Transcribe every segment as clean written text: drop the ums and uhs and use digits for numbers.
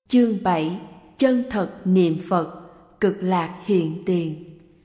Chương 7. Chân thật niệm Phật, cực lạc hiện tiền.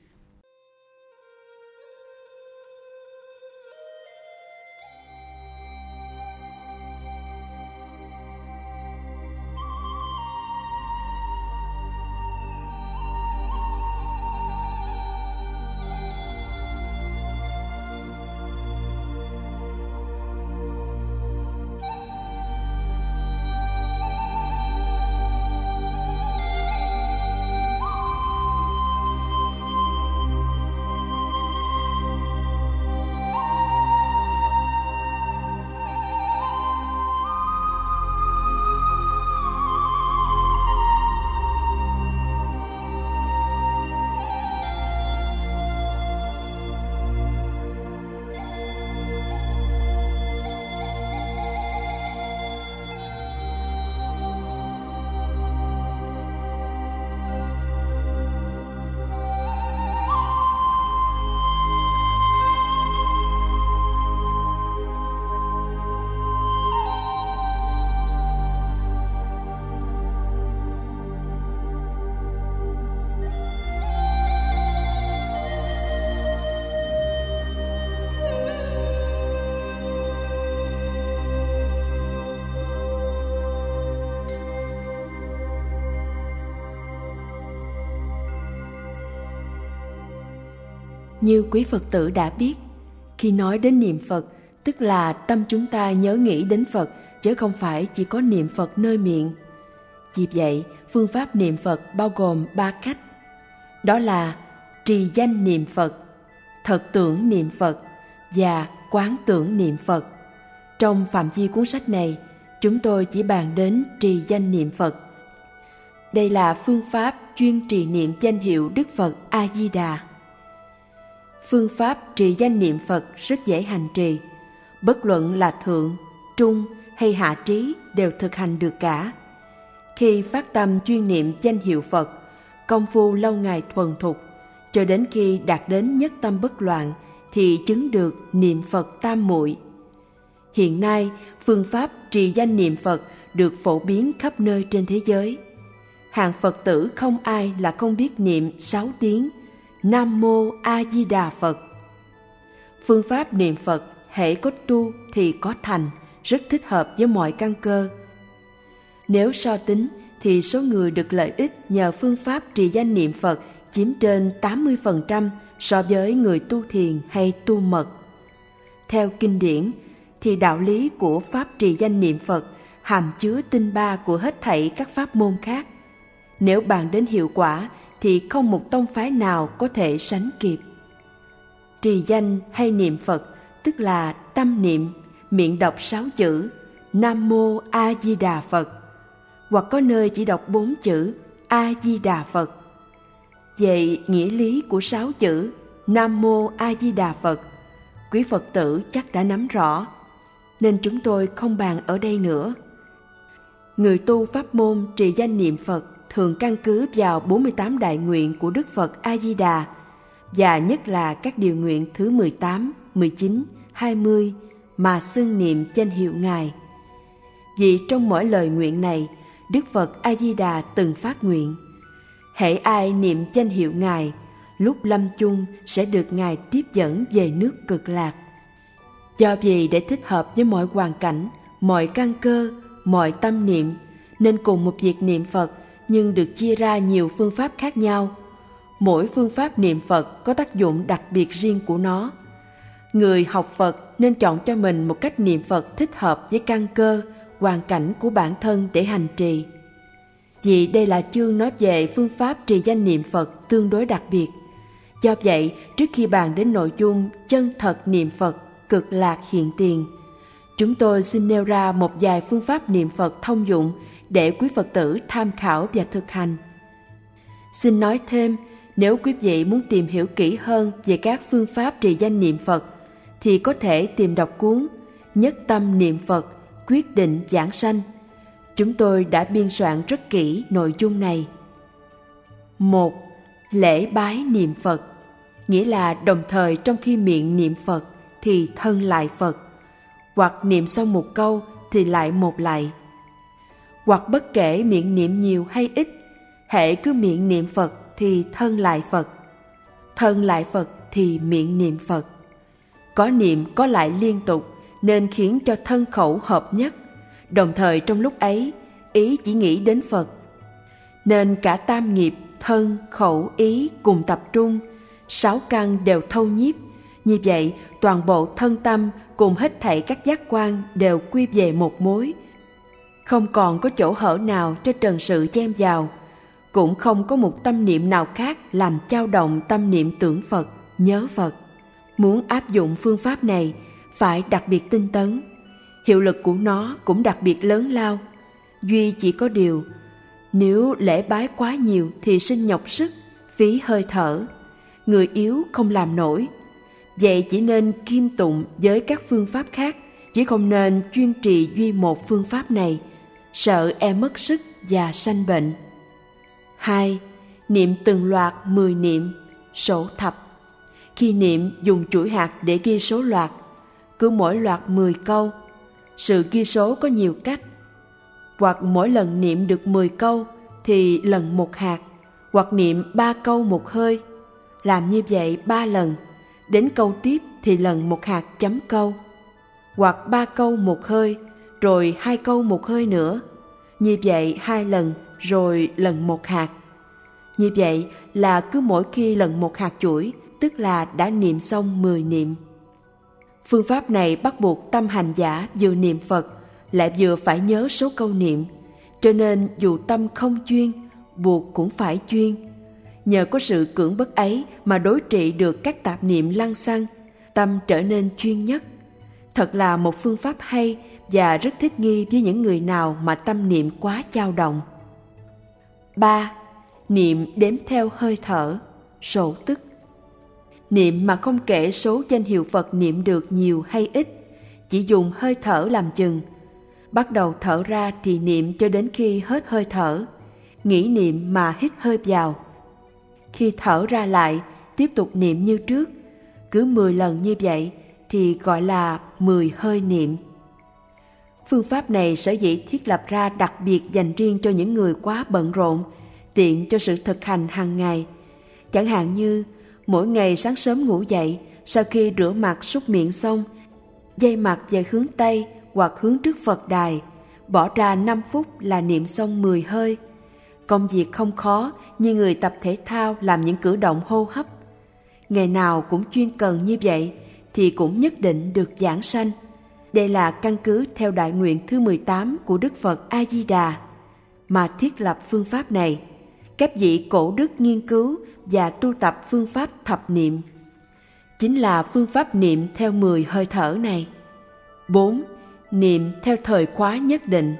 Như quý Phật tử đã biết, khi nói đến niệm Phật, tức là tâm chúng ta nhớ nghĩ đến Phật, chứ không phải chỉ có niệm Phật nơi miệng. Vì vậy, phương pháp niệm Phật bao gồm 3 cách. Đó là trì danh niệm Phật, thật tưởng niệm Phật và quán tưởng niệm Phật. Trong phạm vi cuốn sách này, chúng tôi chỉ bàn đến trì danh niệm Phật. Đây là phương pháp chuyên trì niệm danh hiệu Đức Phật A-di-đà. Phương pháp trì danh niệm Phật rất dễ hành trì, bất luận là thượng, trung hay hạ trí đều thực hành được cả. Khi phát tâm chuyên niệm danh hiệu Phật, công phu lâu ngày thuần thục, cho đến khi đạt đến nhất tâm bất loạn thì chứng được niệm Phật tam muội. Hiện nay, phương pháp trì danh niệm Phật được phổ biến khắp nơi trên thế giới. Hàng Phật tử không ai là không biết niệm 6 tiếng Nam Mô A Di Đà Phật. Phương pháp niệm Phật hễ có tu thì có thành, rất thích hợp với mọi căn cơ. Nếu so tính thì số người được lợi ích nhờ phương pháp trì danh niệm Phật chiếm trên 80% so với người tu thiền hay tu mật. Theo kinh điển thì đạo lý của pháp trì danh niệm Phật hàm chứa tinh ba của hết thảy các pháp môn khác. Nếu bàn đến hiệu quả thì không một tông phái nào có thể sánh kịp. Trì danh hay niệm Phật tức là tâm niệm, miệng đọc 6 chữ Nam Mô A Di Đà Phật, hoặc có nơi chỉ đọc 4 chữ A Di Đà Phật. Về nghĩa lý của 6 chữ Nam Mô A Di Đà Phật, quý Phật tử chắc đã nắm rõ, nên chúng tôi không bàn ở đây nữa. Người tu pháp môn trì danh niệm Phật thường căn cứ vào 48 đại nguyện của Đức Phật A-di-đà, và nhất là các điều nguyện thứ 18, 19, 20 mà xưng niệm danh hiệu Ngài. Vì trong mỗi lời nguyện này, Đức Phật A-di-đà từng phát nguyện: hễ ai niệm danh hiệu Ngài, lúc lâm chung sẽ được Ngài tiếp dẫn về nước cực lạc. Do vì để thích hợp với mọi hoàn cảnh, mọi căn cơ, mọi tâm niệm, nên cùng một việc niệm Phật nhưng được chia ra nhiều phương pháp khác nhau. Mỗi phương pháp niệm Phật có tác dụng đặc biệt riêng của nó. Người học Phật nên chọn cho mình một cách niệm Phật thích hợp với căn cơ, hoàn cảnh của bản thân để hành trì. Vì đây là chương nói về phương pháp trì danh niệm Phật tương đối đặc biệt. Do vậy, trước khi bàn đến nội dung chân thật niệm Phật, cực lạc hiện tiền, chúng tôi xin nêu ra một vài phương pháp niệm Phật thông dụng để quý Phật tử tham khảo và thực hành. Xin nói thêm, nếu quý vị muốn tìm hiểu kỹ hơn về các phương pháp trì danh niệm Phật, thì có thể tìm đọc cuốn Nhất tâm niệm Phật, quyết định vãng sanh. Chúng tôi đã biên soạn rất kỹ nội dung này. 1. Lễ bái niệm Phật, nghĩa là đồng thời trong khi miệng niệm Phật thì thân lại Phật, hoặc niệm xong một câu thì lại một lại. Hoặc bất kể miệng niệm nhiều hay ít, hễ cứ miệng niệm Phật thì thân lại Phật, thân lại Phật thì miệng niệm Phật. Có niệm có lại liên tục nên khiến cho thân khẩu hợp nhất, đồng thời trong lúc ấy ý chỉ nghĩ đến Phật. Nên cả tam nghiệp thân, khẩu, ý cùng tập trung, 6 căn đều thâu nhiếp. Như vậy toàn bộ thân tâm cùng hết thảy các giác quan đều quy về một mối, không còn có chỗ hở nào cho trần sự chen vào, cũng không có một tâm niệm nào khác làm chao động tâm niệm tưởng Phật, nhớ Phật. Muốn áp dụng phương pháp này phải đặc biệt tinh tấn, hiệu lực của nó cũng đặc biệt lớn lao. Duy chỉ có điều, nếu lễ bái quá nhiều thì sinh nhọc sức, phí hơi thở, người yếu không làm nổi. Vậy chỉ nên kiêm tụng với các phương pháp khác, chứ không nên chuyên trì duy một phương pháp này, sợ e mất sức và sanh bệnh. 2. Niệm từng loạt 10 niệm, sổ thập. Khi niệm dùng chuỗi hạt để ghi số loạt, cứ mỗi loạt 10 câu. Sự ghi số có nhiều cách, hoặc mỗi lần niệm được 10 câu thì lần một hạt, hoặc niệm 3 câu một hơi. Làm như vậy 3 lần, đến câu tiếp thì lần một hạt chấm câu, hoặc 3 câu một hơi, rồi 2 câu một hơi nữa. Như vậy 2 lần, rồi lần một hạt. Như vậy là cứ mỗi khi lần một hạt chuỗi, tức là đã niệm xong 10 niệm. Phương pháp này bắt buộc tâm hành giả vừa niệm Phật, lại vừa phải nhớ số câu niệm, cho nên dù tâm không chuyên, buộc cũng phải chuyên. Nhờ có sự cưỡng bức ấy mà đối trị được các tạp niệm lăng xăng, tâm trở nên chuyên nhất. Thật là một phương pháp hay và rất thích nghi với những người nào mà tâm niệm quá dao động. 3. Niệm đếm theo hơi thở, sổ tức. Niệm mà không kể số danh hiệu Phật niệm được nhiều hay ít, chỉ dùng hơi thở làm chừng. Bắt đầu thở ra thì niệm cho đến khi hết hơi thở, nghĩ niệm mà hít hơi vào. Khi thở ra lại, tiếp tục niệm như trước, cứ 10 lần như vậy thì gọi là 10 hơi niệm. Phương pháp này sở dĩ thiết lập ra đặc biệt dành riêng cho những người quá bận rộn, tiện cho sự thực hành hàng ngày. Chẳng hạn như mỗi ngày sáng sớm ngủ dậy, sau khi rửa mặt súc miệng xong, dây mặt về hướng Tây hoặc hướng trước Phật đài, bỏ ra 5 phút là niệm xong 10 hơi. Công việc không khó như người tập thể thao làm những cử động hô hấp. Ngày nào cũng chuyên cần như vậy thì cũng nhất định được giảng sanh. Đây là căn cứ theo đại nguyện thứ 18 của Đức Phật A-di-đà mà thiết lập phương pháp này. Các vị cổ đức nghiên cứu và tu tập phương pháp thập niệm, chính là phương pháp niệm theo 10 hơi thở này. 4. Niệm theo thời khóa nhất định.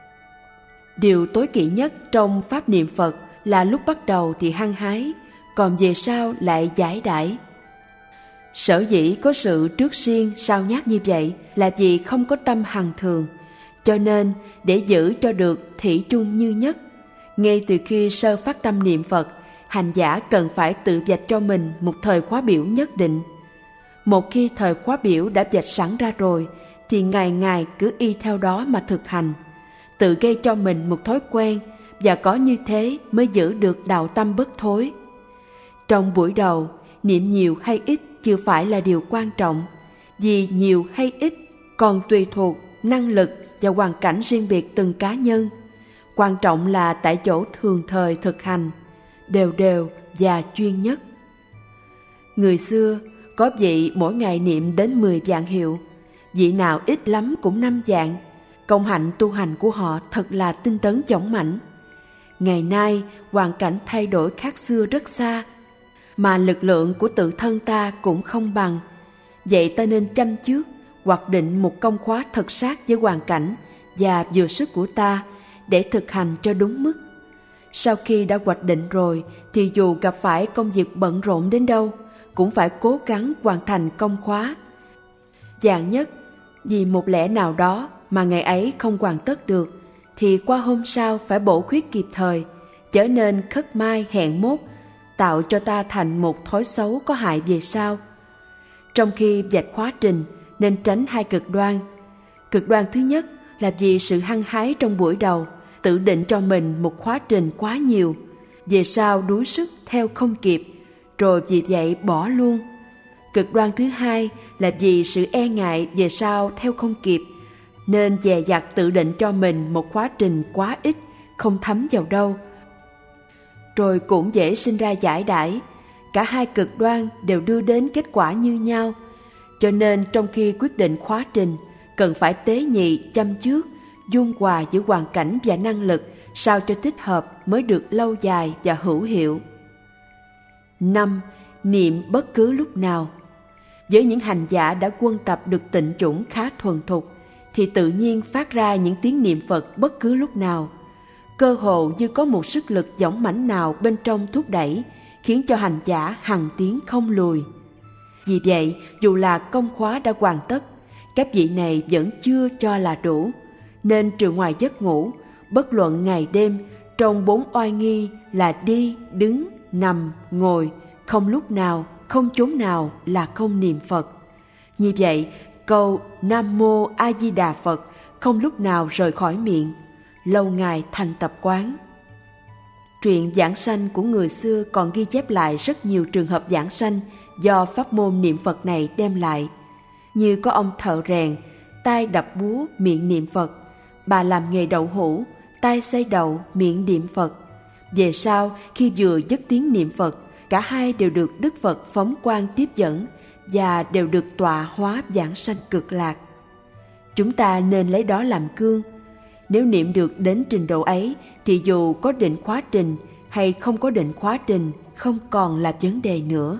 Điều tối kỵ nhất trong pháp niệm Phật là lúc bắt đầu thì hăng hái, còn về sau lại giải đãi. Sở dĩ có sự trước siêng sao nhát như vậy là vì không có tâm hằng thường, cho nên để giữ cho được thủy chung như nhất, ngay từ khi sơ phát tâm niệm Phật, hành giả cần phải tự vạch cho mình một thời khóa biểu nhất định. Một khi thời khóa biểu đã vạch sẵn ra rồi, thì ngày ngày cứ y theo đó mà thực hành, tự gây cho mình một thói quen, và có như thế mới giữ được đạo tâm bất thối. Trong buổi đầu, niệm nhiều hay ít chưa phải là điều quan trọng, vì nhiều hay ít còn tùy thuộc năng lực và hoàn cảnh riêng biệt từng cá nhân. Quan trọng là tại chỗ thường thời thực hành, đều đều và chuyên nhất. Người xưa có vị mỗi ngày niệm đến 10 vạn hiệu, vị nào ít lắm cũng 5 vạn. Công hạnh tu hành của họ thật là tinh tấn chổng mãnh. Ngày nay hoàn cảnh thay đổi khác xưa rất xa, mà lực lượng của tự thân ta cũng không bằng. Vậy ta nên chăm trước hoặc định một công khóa thật sát với hoàn cảnh và vừa sức của ta để thực hành cho đúng mức. Sau khi đã hoạch định rồi thì dù gặp phải công việc bận rộn đến đâu cũng phải cố gắng hoàn thành công khóa. Vạn nhất vì một lẽ nào đó mà ngày ấy không hoàn tất được thì qua hôm sau phải bổ khuyết kịp thời, trở nên khất mai hẹn mốt, tạo cho ta thành một thói xấu có hại về sau. Trong khi vạch khóa trình nên tránh hai cực đoan. Cực đoan thứ nhất là vì sự hăng hái trong buổi đầu, tự định cho mình một khóa trình quá nhiều, về sau đuối sức theo không kịp, rồi vì vậy bỏ luôn. Cực đoan thứ hai là vì sự e ngại về sau theo không kịp, nên dè dặt tự định cho mình một khóa trình quá ít, không thấm vào đâu. Rồi cũng dễ sinh ra giải đãi. Cả hai cực đoan đều đưa đến kết quả như nhau. Cho nên trong khi quyết định khóa trình, cần phải tế nhị, chăm trước, dung hòa giữa hoàn cảnh và năng lực sao cho thích hợp mới được lâu dài và hữu hiệu. 5. Niệm bất cứ lúc nào. Với những hành giả đã quân tập được tịnh chủng khá thuần thục, thì tự nhiên phát ra những tiếng niệm Phật bất cứ lúc nào. Cơ hồ như có một sức lực dõng mãnh nào bên trong thúc đẩy, khiến cho hành giả hằng tiến không lùi. Vì vậy, dù là công khóa đã hoàn tất, các vị này vẫn chưa cho là đủ, nên trừ ngoài giấc ngủ, bất luận ngày đêm, trong 4 oai nghi là đi, đứng, nằm, ngồi, không lúc nào, không chốn nào là không niệm Phật. Như vậy, câu Nam Mô A Di Đà Phật không lúc nào rời khỏi miệng, lâu ngày thành tập quán. Truyện giảng sanh của người xưa còn ghi chép lại rất nhiều trường hợp giảng sanh do pháp môn niệm Phật này đem lại, như có ông thợ rèn, tay đập búa, miệng niệm Phật; bà làm nghề đậu hũ, tay xay đậu, miệng niệm Phật. Về sau, khi vừa dứt tiếng niệm Phật, cả hai đều được Đức Phật phóng quang tiếp dẫn và đều được tọa hóa giảng sanh cực lạc. Chúng ta nên lấy đó làm gương. Nếu niệm được đến trình độ ấy, thì dù có định khóa trình hay không có định khóa trình, không còn là vấn đề nữa.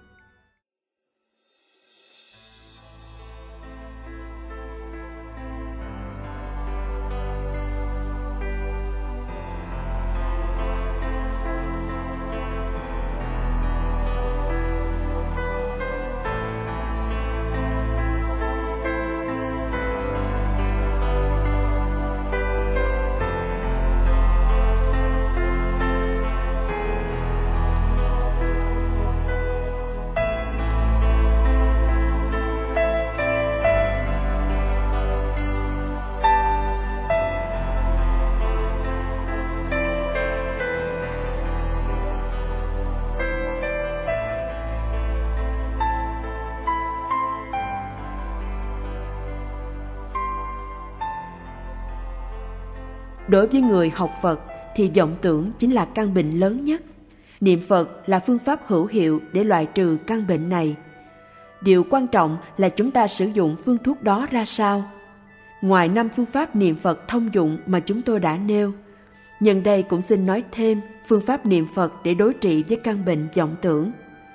Đối với người học Phật thì vọng tưởng chính là căn bệnh lớn nhất. Niệm Phật là phương pháp hữu hiệu để loại trừ căn bệnh này. Điều quan trọng là chúng ta sử dụng phương thuốc đó ra sao. Ngoài 5 phương pháp niệm Phật thông dụng mà chúng tôi đã nêu, nhân đây cũng xin nói thêm phương pháp niệm Phật để đối trị với căn bệnh vọng tưởng.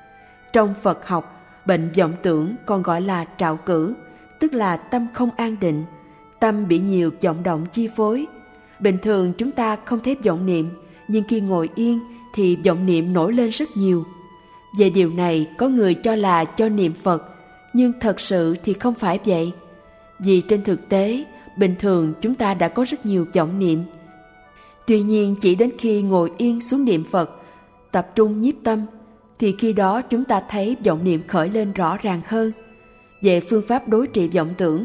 Trong Phật học, bệnh vọng tưởng còn gọi là trạo cử, tức là tâm không an định, tâm bị nhiều vọng động chi phối. Bình thường chúng ta không thấy vọng niệm, nhưng khi ngồi yên thì vọng niệm nổi lên rất nhiều. Về điều này, có người cho là cho niệm Phật, nhưng thật sự thì không phải vậy. Vì trên thực tế, bình thường chúng ta đã có rất nhiều vọng niệm. Tuy nhiên, chỉ đến khi ngồi yên xuống niệm Phật, tập trung nhiếp tâm, thì khi đó chúng ta thấy vọng niệm khởi lên rõ ràng hơn. Về phương pháp đối trị vọng tưởng,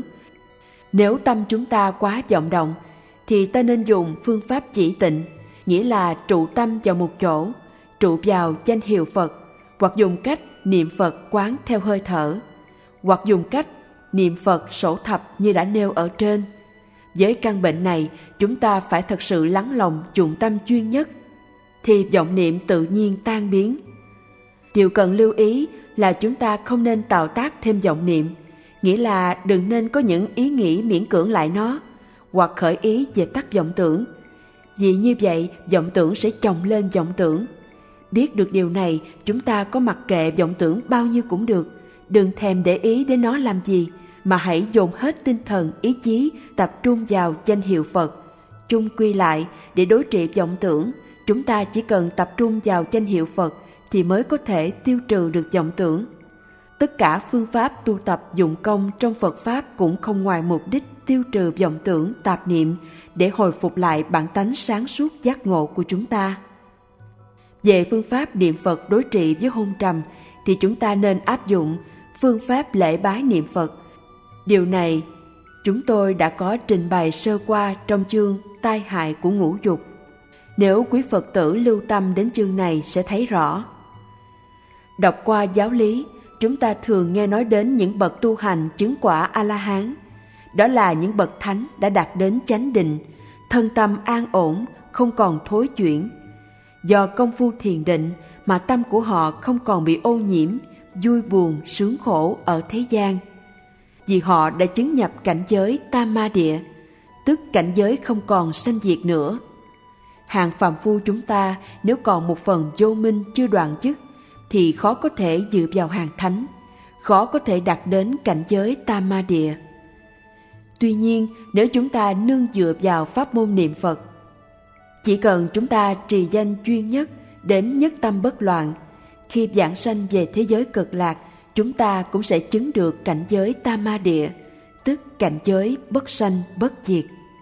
nếu tâm chúng ta quá vọng động, thì ta nên dùng phương pháp chỉ tịnh, nghĩa là trụ tâm vào một chỗ, trụ vào danh hiệu Phật, hoặc dùng cách niệm Phật quán theo hơi thở, hoặc dùng cách niệm Phật sổ thập như đã nêu ở trên. Với căn bệnh này, chúng ta phải thật sự lắng lòng dụng tâm chuyên nhất, thì vọng niệm tự nhiên tan biến. Điều cần lưu ý là chúng ta không nên tạo tác thêm vọng niệm, nghĩa là đừng nên có những ý nghĩ miễn cưỡng lại nó, hoặc khởi ý dẹp tắt vọng tưởng. Vì như vậy, vọng tưởng sẽ chồng lên vọng tưởng. Biết được điều này, chúng ta có mặc kệ vọng tưởng bao nhiêu cũng được, đừng thèm để ý đến nó làm gì, mà hãy dồn hết tinh thần, ý chí, tập trung vào danh hiệu Phật. Chung quy lại, để đối trị vọng tưởng, chúng ta chỉ cần tập trung vào danh hiệu Phật thì mới có thể tiêu trừ được vọng tưởng. Tất cả phương pháp tu tập dụng công trong Phật Pháp cũng không ngoài mục đích tiêu trừ vọng tưởng, tạp niệm để hồi phục lại bản tánh sáng suốt giác ngộ của chúng ta. Về phương pháp niệm Phật đối trị với hôn trầm thì chúng ta nên áp dụng phương pháp lễ bái niệm Phật. Điều này Chúng tôi đã có trình bày sơ qua trong chương Tai hại của ngũ dục. Nếu quý Phật tử lưu tâm đến chương này sẽ thấy rõ. Đọc qua giáo lý, chúng ta thường nghe nói đến những bậc tu hành chứng quả A-la-hán. Đó là những bậc thánh đã đạt đến chánh định, thân tâm an ổn, không còn thối chuyển. Do công phu thiền định mà tâm của họ không còn bị ô nhiễm, vui buồn, sướng khổ ở thế gian. Vì họ đã chứng nhập cảnh giới tam ma địa, tức cảnh giới không còn sanh diệt nữa. Hàng phàm phu chúng ta nếu còn một phần vô minh chưa đoạn dứt thì khó có thể dự vào hàng thánh, khó có thể đạt đến cảnh giới tam ma địa. Tuy nhiên, nếu chúng ta nương dựa vào pháp môn niệm Phật, chỉ cần chúng ta trì danh chuyên nhất đến nhất tâm bất loạn, khi vãng sanh về thế giới cực lạc, chúng ta cũng sẽ chứng được cảnh giới tam ma địa, tức cảnh giới bất sanh bất diệt.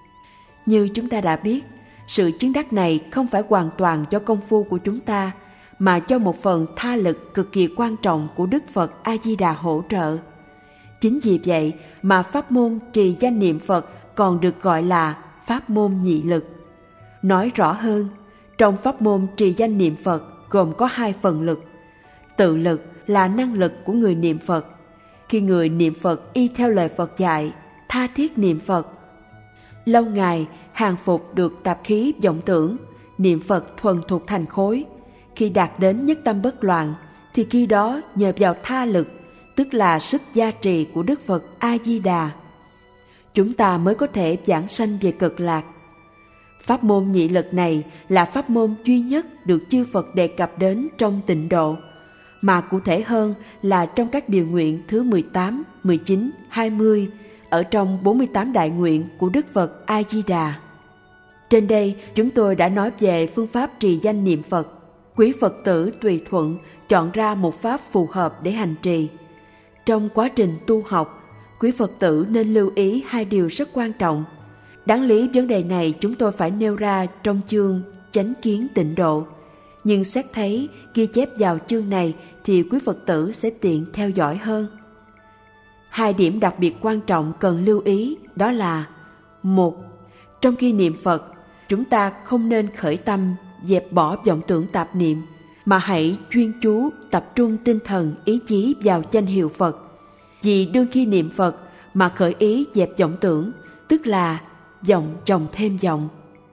Như chúng ta đã biết, sự chứng đắc này không phải hoàn toàn do công phu của chúng ta, mà cho một phần tha lực cực kỳ quan trọng của Đức Phật A-di-đà hỗ trợ. Chính vì vậy mà pháp môn trì danh niệm Phật còn được gọi là pháp môn nhị lực. Nói rõ hơn, trong pháp môn trì danh niệm Phật gồm có 2 phần lực. Tự lực là năng lực của người niệm Phật. Khi người niệm Phật y theo lời Phật dạy, tha thiết niệm Phật, lâu ngày hàng phục được tạp khí vọng tưởng, niệm Phật thuần thục thành khối. Khi đạt đến nhất tâm bất loạn, thì khi đó nhờ vào tha lực, tức là sức gia trì của Đức Phật A-di-đà, chúng ta mới có thể vãng sanh về cực lạc. Pháp môn nhị lực này là pháp môn duy nhất được chư Phật đề cập đến trong Tịnh Độ, mà cụ thể hơn là trong các điều nguyện thứ 18, 19, 20 ở trong 48 đại nguyện của Đức Phật A-di-đà. Trên đây chúng tôi đã nói về phương pháp trì danh niệm Phật. Quý Phật tử tùy thuận chọn ra một pháp phù hợp để hành trì. Trong quá trình tu học, quý Phật tử nên lưu ý 2 điều rất quan trọng. Đáng lý vấn đề này chúng tôi phải nêu ra trong chương Chánh kiến tịnh độ, nhưng xét thấy ghi chép vào chương này thì quý Phật tử sẽ tiện theo dõi hơn. 2 điểm đặc biệt quan trọng cần lưu ý đó là: 1. Trong khi niệm Phật, chúng ta không nên khởi tâm dẹp bỏ vọng tưởng tạp niệm, mà hãy chuyên chú tập trung tinh thần ý chí vào danh hiệu Phật. Vì đương khi niệm Phật mà khởi ý dẹp vọng tưởng, tức là vọng chồng thêm vọng.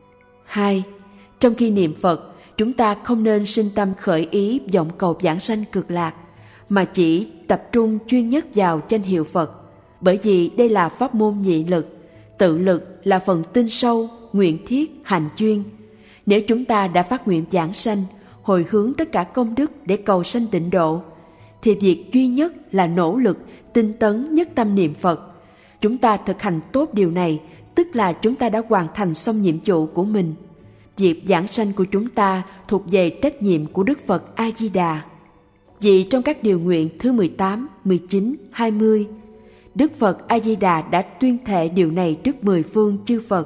2. Trong khi niệm Phật, chúng ta không nên sinh tâm khởi ý vọng cầu vãng sanh cực lạc, mà chỉ tập trung chuyên nhất vào danh hiệu Phật. Bởi vì đây là pháp môn nhị lực, tự lực là phần tinh sâu, nguyện thiết, hành chuyên. Nếu chúng ta đã phát nguyện vãng sanh, hồi hướng tất cả công đức để cầu sanh tịnh độ, thì việc duy nhất là nỗ lực tinh tấn nhất tâm niệm Phật. Chúng ta thực hành tốt điều này, tức là chúng ta đã hoàn thành xong nhiệm vụ của mình. Việc vãng sanh của chúng ta thuộc về trách nhiệm của Đức Phật A-di-đà. Vì trong các điều nguyện thứ 18, 19, 20, Đức Phật A-di-đà đã tuyên thệ điều này trước 10 phương chư Phật,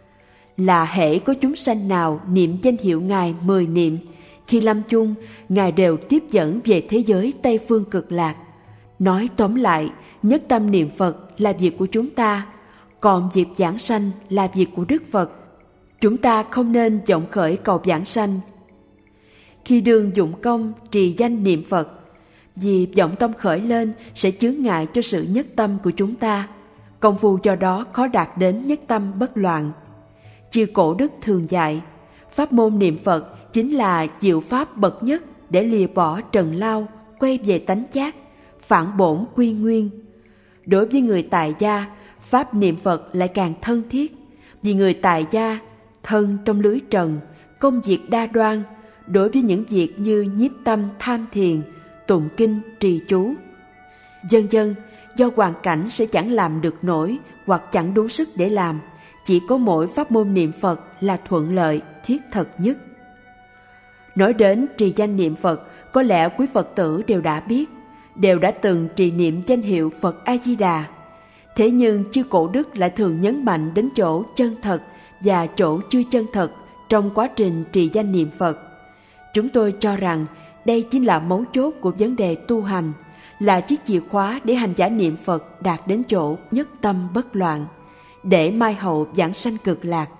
là hễ có chúng sanh nào niệm danh hiệu Ngài 10 niệm, khi lâm chung, Ngài đều tiếp dẫn về thế giới Tây Phương Cực Lạc. Nói tóm lại, nhất tâm niệm Phật là việc của chúng ta, còn việc vãng sanh là việc của Đức Phật. Chúng ta không nên vọng khởi cầu vãng sanh. Khi đương dụng công trì danh niệm Phật, vì vọng tâm khởi lên sẽ chướng ngại cho sự nhất tâm của chúng ta. Công phu do đó khó đạt đến nhất tâm bất loạn. Chư cổ đức thường dạy, pháp môn niệm Phật chính là diệu pháp bậc nhất để lìa bỏ trần lao, quay về tánh giác, phản bổn quy nguyên. Đối với người tại gia, pháp niệm Phật lại càng thân thiết, vì người tại gia thân trong lưới trần, công việc đa đoan. Đối với những việc như nhiếp tâm tham thiền, tụng kinh, trì chú, vân vân, do hoàn cảnh sẽ chẳng làm được nổi hoặc chẳng đủ sức để làm, chỉ có mỗi pháp môn niệm Phật là thuận lợi, thiết thực nhất. Nói đến trì danh niệm Phật, có lẽ quý Phật tử đều đã biết, đều đã từng trì niệm danh hiệu Phật A-di-đà. Thế nhưng chư cổ đức lại thường nhấn mạnh đến chỗ chân thật và chỗ chưa chân thật trong quá trình trì danh niệm Phật. Chúng tôi cho rằng đây chính là mấu chốt của vấn đề tu hành, là chiếc chìa khóa để hành giả niệm Phật đạt đến chỗ nhất tâm bất loạn, để mai hậu vãng sanh cực lạc.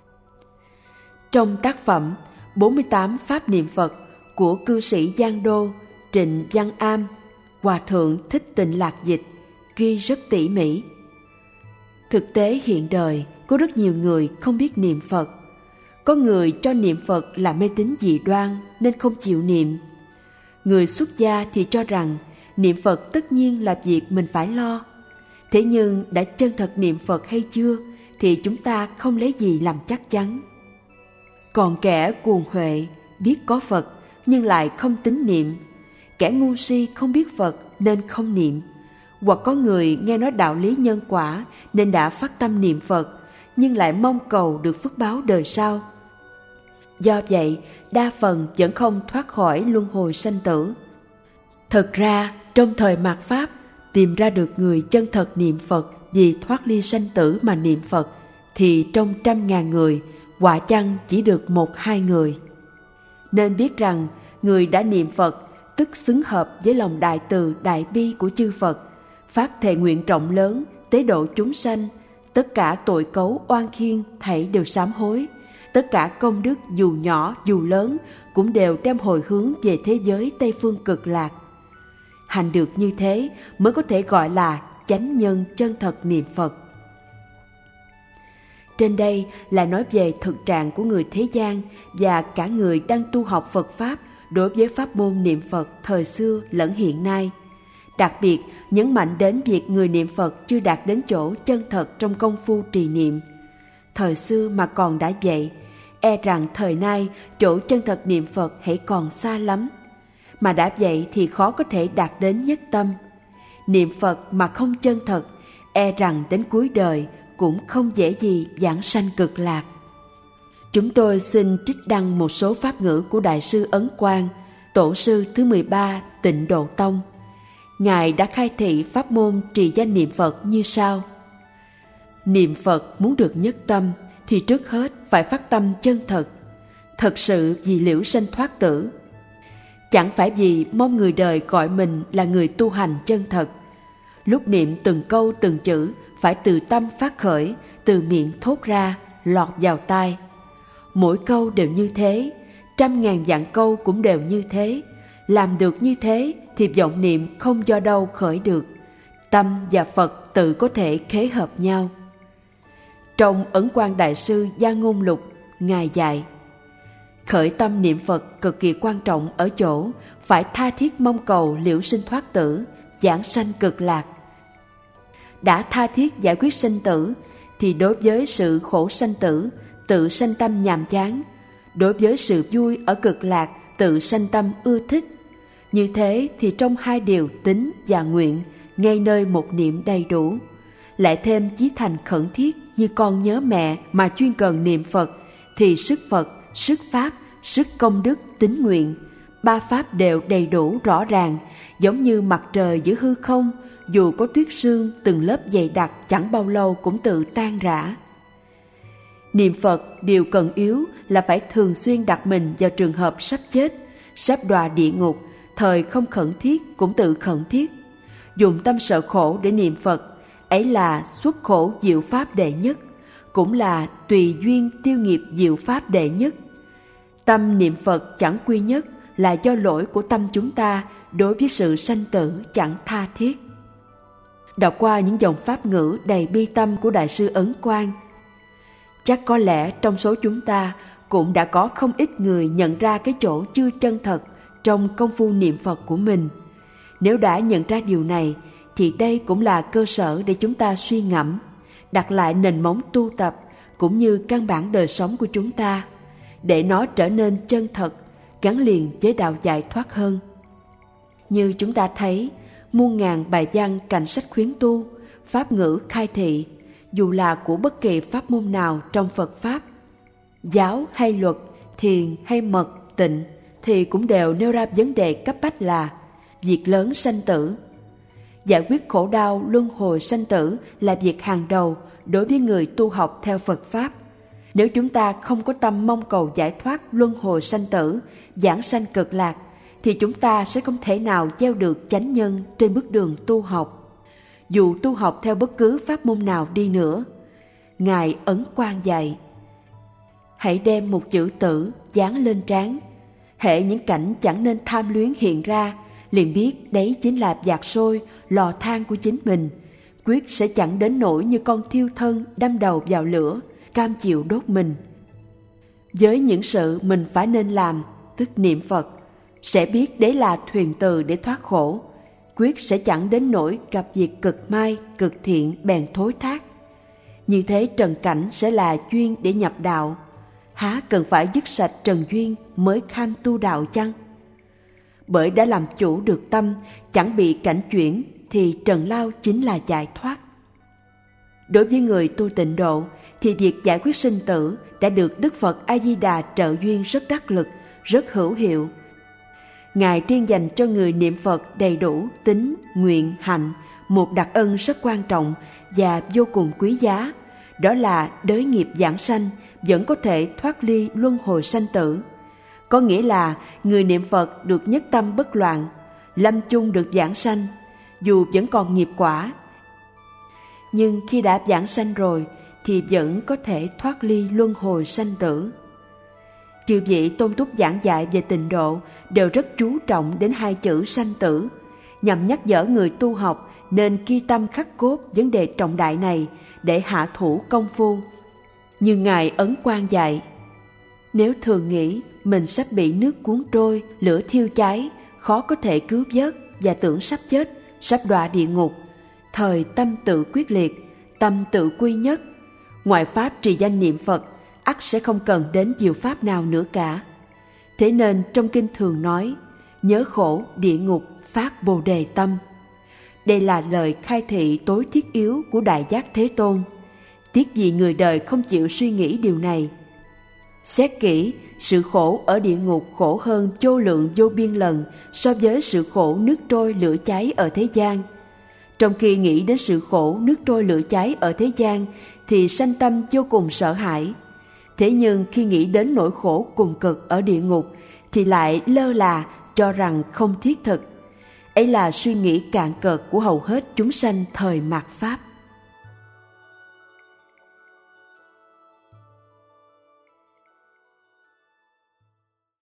Trong tác phẩm 48 Pháp niệm Phật của cư sĩ Giang Đô, Trịnh Văn Am, Hòa thượng Thích Tịnh Lạc dịch, ghi rất tỉ mỉ. Thực tế hiện đời có rất nhiều người không biết niệm Phật. Có người cho niệm Phật là mê tín dị đoan nên không chịu niệm. Người xuất gia thì cho rằng niệm Phật tất nhiên là việc mình phải lo. Thế nhưng đã chân thật niệm Phật hay chưa thì chúng ta không lấy gì làm chắc chắn. Còn kẻ cuồng huệ biết có Phật nhưng lại không tín niệm. Kẻ ngu si không biết Phật nên không niệm. Hoặc có người nghe nói đạo lý nhân quả nên đã phát tâm niệm Phật nhưng lại mong cầu được phước báo đời sau. Do vậy, đa phần vẫn không thoát khỏi luân hồi sanh tử. Thật ra, trong thời mạt Pháp, tìm ra được người chân thật niệm Phật vì thoát ly sanh tử mà niệm Phật, thì trong 100.000 người, quả chăng chỉ được 1-2 người. Nên biết rằng, người đã niệm Phật, tức xứng hợp với lòng đại từ đại bi của chư Phật, phát thệ nguyện rộng lớn, tế độ chúng sanh, tất cả tội cấu oan khiên thảy đều sám hối. Tất cả công đức dù nhỏ dù lớn cũng đều đem hồi hướng về thế giới Tây Phương Cực Lạc. Hành được như thế mới có thể gọi là chánh nhân chân thật niệm Phật. Trên đây là nói về thực trạng của người thế gian và cả người đang tu học Phật Pháp đối với pháp môn niệm Phật thời xưa lẫn hiện nay. Đặc biệt nhấn mạnh đến việc người niệm Phật chưa đạt đến chỗ chân thật trong công phu trì niệm. Thời xưa mà còn đã vậy, e rằng thời nay chỗ chân thật niệm Phật hãy còn xa lắm. Mà đã vậy thì khó có thể đạt đến nhất tâm. Niệm Phật mà không chân thật, e rằng đến cuối đời cũng không dễ gì vãng sanh cực lạc. Chúng tôi xin trích đăng một số pháp ngữ của Đại sư Ấn Quang, tổ sư thứ 13 Tịnh Độ Tông. Ngài đã khai thị pháp môn trì danh niệm Phật như sau. Niệm Phật muốn được nhất tâm thì trước hết phải phát tâm chân thật, thật sự vì liễu sanh thoát tử. Chẳng phải vì mong người đời gọi mình là người tu hành chân thật. Lúc niệm từng câu từng chữ phải từ tâm phát khởi, từ miệng thốt ra, lọt vào tai. Mỗi câu đều như thế, 100.000 vạn câu cũng đều như thế. Làm được như thế thì vọng niệm không do đâu khởi được. Tâm và Phật tự có thể khế hợp nhau. Trong Ấn Quang Đại sư Gia Ngôn Lục, Ngài dạy, khởi tâm niệm Phật cực kỳ quan trọng ở chỗ phải tha thiết mong cầu liễu sinh thoát tử, vãng sanh cực lạc. Đã tha thiết giải quyết sinh tử thì đối với sự khổ sanh tử tự sanh tâm nhàm chán, đối với sự vui ở cực lạc tự sanh tâm ưa thích. Như thế thì trong hai điều tín và nguyện ngay nơi một niệm đầy đủ, lại thêm chí thành khẩn thiết như con nhớ mẹ mà chuyên cần niệm Phật, thì sức Phật, sức Pháp, sức công đức, tín nguyện, ba pháp đều đầy đủ rõ ràng, giống như mặt trời giữa hư không, dù có tuyết sương từng lớp dày đặc chẳng bao lâu cũng tự tan rã. Niệm Phật điều cần yếu là phải thường xuyên đặt mình vào trường hợp sắp chết, sắp đọa địa ngục, thời không khẩn thiết cũng tự khẩn thiết. Dùng tâm sợ khổ để niệm Phật, ấy là xuất khổ diệu pháp đệ nhất, cũng là tùy duyên tiêu nghiệp diệu pháp đệ nhất. Tâm niệm Phật chẳng quy nhất là do lỗi của tâm chúng ta đối với sự sanh tử chẳng tha thiết. Đọc qua những dòng pháp ngữ đầy bi tâm của Đại sư Ấn Quang, chắc có lẽ trong số chúng ta cũng đã có không ít người nhận ra cái chỗ chưa chân thật trong công phu niệm Phật của mình. Nếu đã nhận ra điều này, thì đây cũng là cơ sở để chúng ta suy ngẫm, đặt lại nền móng tu tập cũng như căn bản đời sống của chúng ta, để nó trở nên chân thật, gắn liền với đạo giải thoát hơn. Như chúng ta thấy, muôn ngàn bài văn cạnh sách khuyến tu, pháp ngữ khai thị, dù là của bất kỳ pháp môn nào trong Phật Pháp, giáo hay luật, thiền hay mật, tịnh, thì cũng đều nêu ra vấn đề cấp bách là việc lớn sanh tử. Giải quyết khổ đau luân hồi sanh tử là việc hàng đầu đối với người tu học theo Phật Pháp. Nếu chúng ta không có tâm mong cầu giải thoát luân hồi sanh tử, vãng sanh cực lạc, thì chúng ta sẽ không thể nào gieo được chánh nhân trên bước đường tu học. Dù tu học theo bất cứ pháp môn nào đi nữa, Ngài Ấn Quang dạy: hãy đem một chữ tử dán lên trán, hễ những cảnh chẳng nên tham luyến hiện ra, liền biết đấy chính là dạt sôi lò than của chính mình, quyết sẽ chẳng đến nỗi như con thiêu thân đâm đầu vào lửa, cam chịu đốt mình. Với những sự mình phải nên làm, tức niệm Phật, sẽ biết đấy là thuyền từ để thoát khổ, quyết sẽ chẳng đến nỗi gặp việc cực mai, cực thiện bèn thối thác. Như thế trần cảnh sẽ là duyên để nhập đạo, há cần phải dứt sạch trần duyên mới kham tu đạo chăng? Bởi đã làm chủ được tâm, chẳng bị cảnh chuyển, thì trần lao chính là giải thoát. Đối với người tu tịnh độ, thì việc giải quyết sinh tử đã được Đức Phật A Di Đà trợ duyên rất đắc lực, rất hữu hiệu. Ngài riêng dành cho người niệm Phật đầy đủ tín, nguyện, hạnh một đặc ân rất quan trọng và vô cùng quý giá, đó là đới nghiệp giảng sanh vẫn có thể thoát ly luân hồi sanh tử. Có nghĩa là người niệm Phật được nhất tâm bất loạn, lâm chung được giảng sanh, dù vẫn còn nghiệp quả. Nhưng khi đã giảng sanh rồi thì vẫn có thể thoát ly luân hồi sanh tử. Chư vị tôn túc giảng dạy về tịnh độ đều rất chú trọng đến hai chữ sanh tử, nhằm nhắc nhở người tu học nên ghi tâm khắc cốt vấn đề trọng đại này để hạ thủ công phu. Như Ngài Ấn Quang dạy: nếu thường nghĩ mình sắp bị nước cuốn trôi, lửa thiêu cháy, khó có thể cứu vớt và tưởng sắp chết, sắp đọa địa ngục, thời tâm tự quyết liệt, tâm tự quy nhất, ngoại pháp trì danh niệm Phật ắt sẽ không cần đến diệu pháp nào nữa cả. Thế nên trong kinh thường nói: nhớ khổ địa ngục phát Bồ Đề tâm. Đây là lời khai thị tối thiết yếu của Đại Giác Thế Tôn. Tiếc gì người đời không chịu suy nghĩ điều này. Xét kỹ, sự khổ ở địa ngục khổ hơn vô lượng vô biên lần so với sự khổ nước trôi lửa cháy ở thế gian. Trong khi nghĩ đến sự khổ nước trôi lửa cháy ở thế gian thì sanh tâm vô cùng sợ hãi. Thế nhưng khi nghĩ đến nỗi khổ cùng cực ở địa ngục thì lại lơ là, cho rằng không thiết thực. Ấy là suy nghĩ cạn cợt của hầu hết chúng sanh thời mạt Pháp.